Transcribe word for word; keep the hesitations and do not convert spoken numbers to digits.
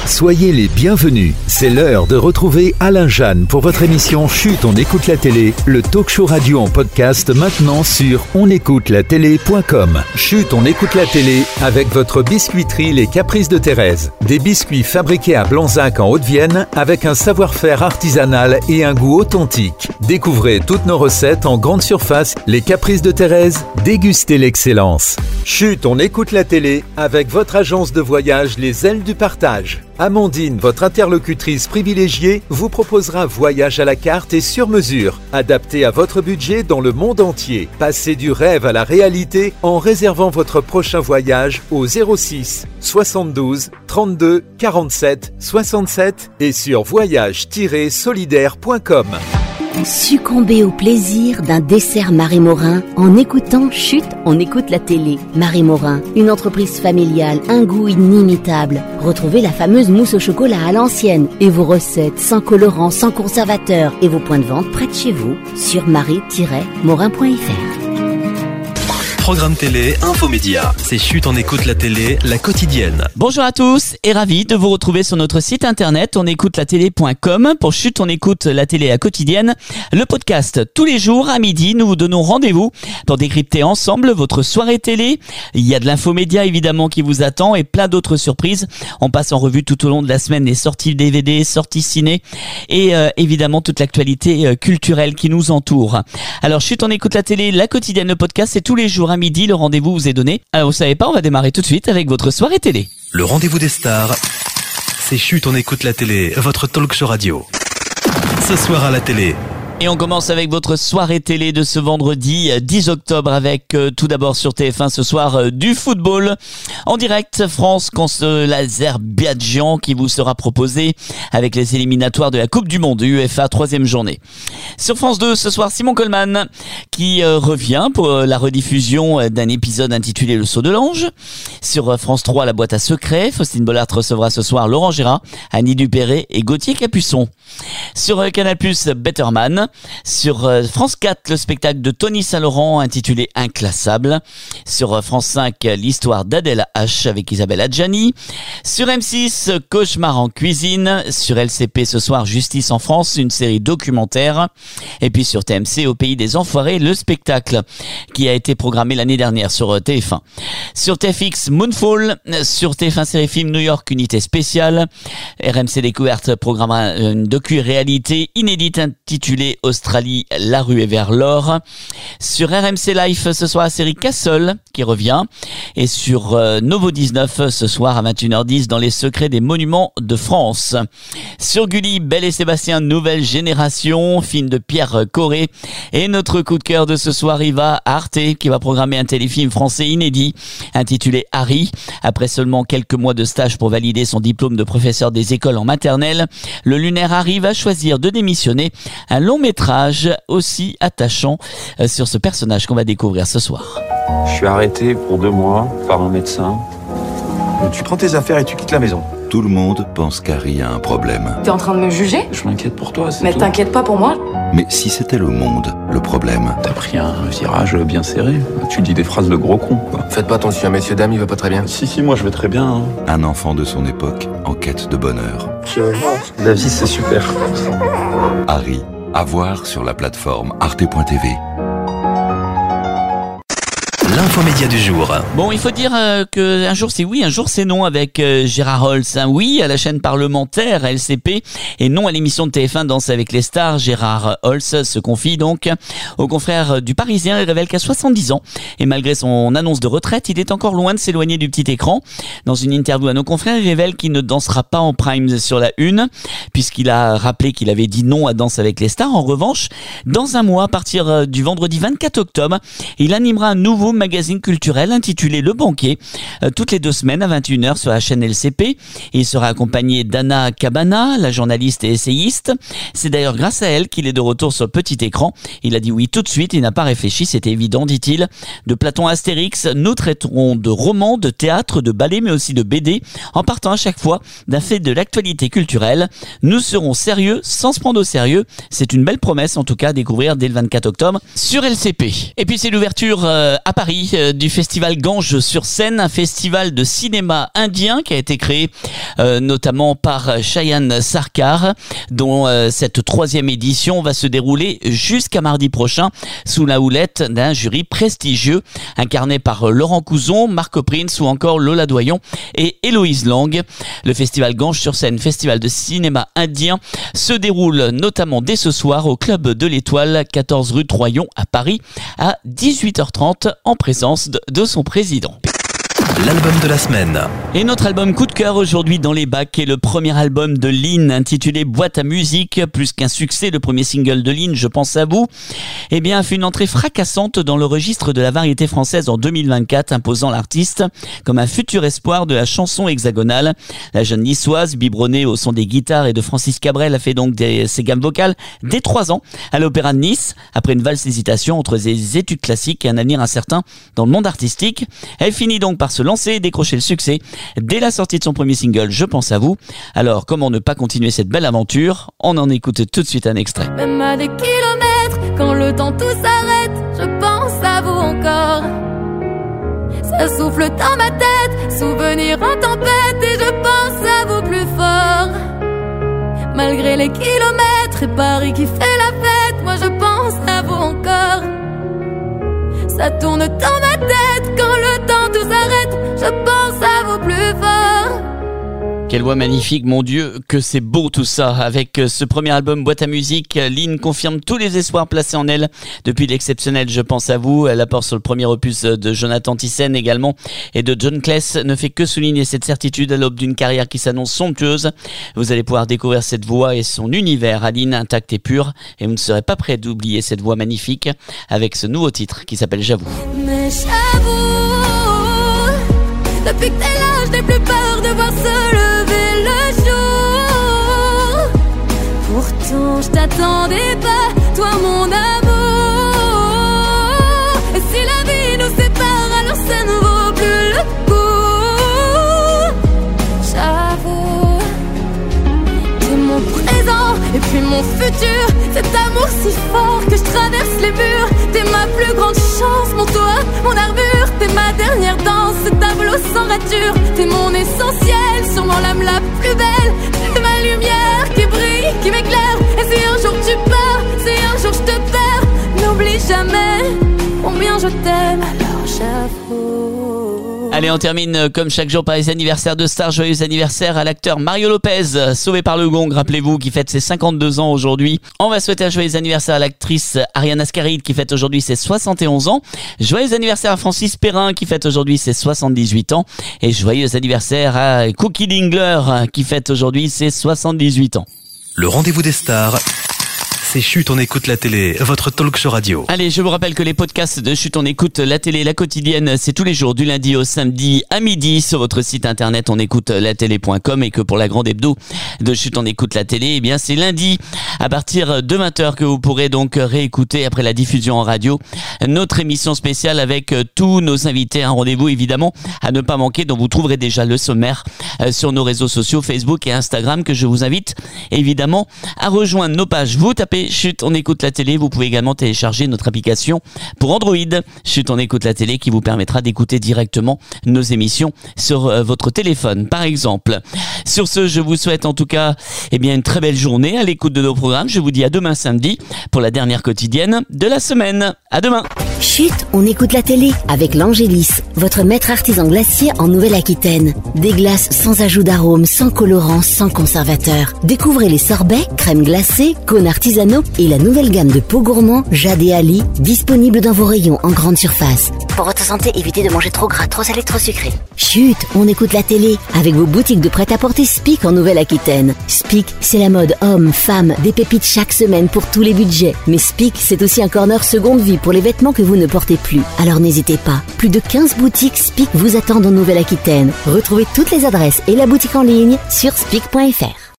Soyez les bienvenus. C'est l'heure de retrouver Alain Jeanne pour votre émission Chut, on écoute la télé, le talk show radio en podcast maintenant sur on écoute la télé point com. Chut, on écoute la télé avec votre biscuiterie Les Caprices de Thérèse. Des biscuits fabriqués à Blanzac en Haute-Vienne avec un savoir-faire artisanal et un goût authentique. Découvrez toutes nos recettes en grande surface. Les Caprices de Thérèse, dégustez l'excellence. Chut, on écoute la télé avec votre agence de voyage Les Ailes du Partage. Amandine, votre interlocutrice privilégiée, vous proposera voyage à la carte et sur mesure, adapté à votre budget dans le monde entier. Passez du rêve à la réalité en réservant votre prochain voyage au zéro six soixante-douze trente-deux quarante-sept soixante-sept et sur voyage tiret solidaire point com. Succombez au plaisir d'un dessert Marie Morin en écoutant Chut, on écoute la télé. Marie Morin, une entreprise familiale, un goût inimitable. Retrouvez la fameuse mousse au chocolat à l'ancienne et vos recettes sans colorant, sans conservateur et vos points de vente près de chez vous sur marie tiret morin point f r. Programme télé, infomédia. C'est Chut, on écoute la télé, la quotidienne. Bonjour à tous et ravi de vous retrouver sur notre site internet on écoute la télé point com pour Chut, on écoute la télé, la quotidienne. Le podcast tous les jours à midi, nous vous donnons rendez-vous pour décrypter ensemble votre soirée télé. Il y a de l'infomédia évidemment qui vous attend et plein d'autres surprises. On passe en revue tout au long de la semaine les sorties D V D, sorties ciné et euh, évidemment toute l'actualité euh, culturelle qui nous entoure. Alors Chut, on écoute la télé, la quotidienne, le podcast, c'est tous les jours à midi, le rendez-vous vous est donné. Alors vous savez pas, on va démarrer tout de suite avec votre soirée télé. Le rendez-vous des stars, c'est Chut, on écoute la télé, votre talk show radio. Ce soir à la télé. Et on commence avec votre soirée télé de ce vendredi dix octobre avec euh, tout d'abord sur T F un ce soir euh, du football en direct, France contre l'Azerbaïdjan qui vous sera proposé avec les éliminatoires de la Coupe du Monde U E F A troisième journée. Sur France deux ce soir, Simon Coleman qui euh, revient pour euh, la rediffusion euh, d'un épisode intitulé Le Saut de l'Ange. Sur euh, France trois, La Boîte à secrets, Faustine Bollard recevra ce soir Laurent Gérard, Annie Dupéré et Gauthier Capuçon. Sur euh, Canal plus, Better Man. Sur euh, France quatre, le spectacle de Tony Saint-Laurent intitulé Inclassable. Sur euh, France cinq, l'histoire d'Adèle H avec Isabelle Adjani. Sur M six, Cauchemar en cuisine. Sur L C P ce soir, Justice en France, une série documentaire. Et puis sur T M C, Au pays des enfoirés, le spectacle qui a été programmé l'année dernière sur euh, T F un. Sur T F X, Moonfall. Sur T F un Série Film New York, unité spéciale. R M C Découverte programmera une docu-réalité inédite intitulée Australie, la ruée vers l'or. Sur R M C Life ce soir, la série Castle qui revient. Et sur euh, Novo dix-neuf ce soir à vingt et une heures dix dans les secrets des monuments de France. Sur Gulli, Belle et Sébastien, nouvelle génération, film de Pierre Corré. Et notre coup de cœur de ce soir, il va à Arte qui va programmer un téléfilm français inédit intitulé Harry. Après seulement quelques mois de stage pour valider son diplôme de professeur des écoles en maternelle, le lunaire Harry va choisir de démissionner. Un long métrage aussi attachant euh, sur ce personnage qu'on va découvrir ce soir. Je suis arrêté pour deux mois par un médecin. Tu prends tes affaires et tu quittes la maison. Tout le monde pense qu'Harry a un problème. T'es en train de me juger ? Je m'inquiète pour toi, c'est Mais tout. t'inquiète pas pour moi. Mais si c'était le monde, le problème? T'as pris un virage bien serré. Tu dis des phrases de gros con, quoi. Faites pas attention, messieurs, dames, il va pas très bien. Si, si, moi je vais très bien. Hein. Un enfant de son époque en quête de bonheur. La vie, c'est super. Harry, à voir sur la plateforme arte point t v. L'infomédia du jour. Bon, il faut dire euh, que un jour c'est oui, un jour c'est non avec euh, Gérard Holtz. Un oui à la chaîne parlementaire L C P et non à l'émission de T F un Danse avec les stars. Gérard Holtz se confie donc au confrère du Parisien et révèle qu'à soixante-dix ans et malgré son annonce de retraite, il est encore loin de s'éloigner du petit écran. Dans une interview à nos confrères, il révèle qu'il ne dansera pas en prime sur la une puisqu'il a rappelé qu'il avait dit non à Danse avec les stars. En revanche, dans un mois, à partir du vendredi vingt-quatre octobre, il animera un nouveau magazine culturel intitulé Le Banquet, euh, toutes les deux semaines à vingt et une heures sur la chaîne L C P. Et il sera accompagné d'Anna Cabana, la journaliste et essayiste. C'est d'ailleurs grâce à elle qu'il est de retour sur le petit écran. Il a dit oui tout de suite, il n'a pas réfléchi, c'était évident, dit-il. De Platon à Astérix, nous traiterons de romans, de théâtre, de ballet, mais aussi de B D, en partant à chaque fois d'un fait de l'actualité culturelle. Nous serons sérieux sans se prendre au sérieux. C'est une belle promesse, en tout cas, à découvrir dès le vingt-quatre octobre sur L C P. Et puis c'est l'ouverture euh, à Paris aujourd'hui euh, du festival Ganges sur scène, un festival de cinéma indien qui a été créé euh, notamment par Shayan Sarkar, dont euh, cette troisième édition va se dérouler jusqu'à mardi prochain sous la houlette d'un jury prestigieux incarné par Laurent Couzon, Marc Prince ou encore Lola Doyon et Héloïse Lang. Le festival Ganges sur scène, festival de cinéma indien, se déroule notamment dès ce soir au Club de l'Étoile, quatorze rue Troyon à Paris, à dix-huit heures trente, en présence de, de son président. L'album de la semaine. Et notre album coup de cœur aujourd'hui dans les bacs est le premier album de Lynn intitulé Boîte à musique. Plus qu'un succès, le premier single de Lynn, Je pense à vous, eh bien, a fait une entrée fracassante dans le registre de la variété française en deux mille vingt-quatre, imposant l'artiste comme un futur espoir de la chanson hexagonale. La jeune niçoise, biberonnée au son des guitares et de Francis Cabrel, a fait donc des, ses gammes vocales dès trois ans à l'Opéra de Nice. Après une valse hésitation entre ses études classiques et un avenir incertain dans le monde artistique, elle finit donc par se lancer et décrocher le succès dès la sortie de son premier single Je pense à vous. Alors comment ne pas continuer cette belle aventure? On en écoute tout de suite un extrait. Même à des kilomètres, quand le temps tout s'arrête, je pense à vous encore. Ça souffle dans ma tête, souvenir en tempête, et je pense à vous plus fort. Malgré les kilomètres et Paris qui fait la fête, moi je pense à vous encore. Ça tourne dans ma tête quand le temps tout s'arrête, je pense à vous plus fort. Quelle voix magnifique, mon Dieu, que c'est beau tout ça. Avec ce premier album Boîte à musique, Lynn confirme tous les espoirs placés en elle depuis l'exceptionnel Je pense à vous. Elle apporte sur le premier opus de Jonathan Thyssen également et de John Cleese, ne fait que souligner cette certitude à l'aube d'une carrière qui s'annonce somptueuse. Vous allez pouvoir découvrir cette voix et son univers à Lynn intact et pur, et vous ne serez pas prêt d'oublier cette voix magnifique avec ce nouveau titre qui s'appelle J'avoue. Mais j'avoue, depuis que t'es là, je n'ai plus peur de voir se lever le jour. Pourtant, je t'attendais pas, toi mon amour. Et si la vie nous sépare, alors ça ne vaut plus le coup. J'avoue, t'es mon présent et puis mon futur. Cet amour si fort que je traverse les murs. T'es ma plus grande chance, mon toit, mon armure. T'es ma dernière danse, ce tableau sans rature. T'es mon essentiel, sûrement l'âme la plus belle. T'es ma lumière qui brille, qui m'éclaire. Et si un jour tu pars, si un jour je te perds, n'oublie jamais combien je t'aime, alors j'avoue. Allez, on termine comme chaque jour par les anniversaires de stars. Joyeux anniversaire à l'acteur Mario Lopez, sauvé par le gong, rappelez-vous, qui fête ses cinquante-deux ans aujourd'hui. On va souhaiter un joyeux anniversaire à l'actrice Ariane Ascaride qui fête aujourd'hui ses soixante et onze ans. Joyeux anniversaire à Francis Perrin qui fête aujourd'hui ses soixante-dix-huit ans. Et joyeux anniversaire à Cookie Dingler qui fête aujourd'hui ses soixante-dix-huit ans. Le rendez-vous des stars, c'est Chut, on écoute la télé, votre talk show radio. Allez, je vous rappelle que les podcasts de Chut, on écoute la télé, la quotidienne, c'est tous les jours du lundi au samedi à midi sur votre site internet on écoute la télé point com, et que pour la grande hebdo de Chut, on écoute la télé, eh bien c'est lundi à partir de vingt heures que vous pourrez donc réécouter après la diffusion en radio notre émission spéciale avec tous nos invités. Un rendez-vous évidemment à ne pas manquer, dont vous trouverez déjà le sommaire sur nos réseaux sociaux Facebook et Instagram, que je vous invite évidemment à rejoindre nos pages. Vous tapez Chut, on écoute la télé. Vous pouvez également télécharger notre application pour Android, Chut, on écoute la télé, qui vous permettra d'écouter directement nos émissions sur euh, votre téléphone, par exemple. Sur ce, je vous souhaite en tout cas eh bien, une très belle journée à l'écoute de nos programmes. Je vous dis à demain samedi pour la dernière quotidienne de la semaine. À demain. Chut, on écoute la télé avec l'Angélis, votre maître artisan glacier en Nouvelle-Aquitaine. Des glaces sans ajout d'arôme, sans colorant, sans conservateur. Découvrez les sorbets, crème glacée, cônes artisanaux et la nouvelle gamme de pots gourmands Jade et Ali, disponible dans vos rayons en grande surface. Pour votre santé, évitez de manger trop gras, trop salé, trop sucré. Chut, on écoute la télé avec vos boutiques de prêt-à-porter Spic en Nouvelle-Aquitaine. Spic, c'est la mode homme, femme, des pépites chaque semaine pour tous les budgets. Mais Spic, c'est aussi un corner seconde vie pour les vêtements que vous ne portez plus. Alors n'hésitez pas, plus de quinze boutiques Spic vous attendent en Nouvelle-Aquitaine. Retrouvez toutes les adresses et la boutique en ligne sur spic point f r.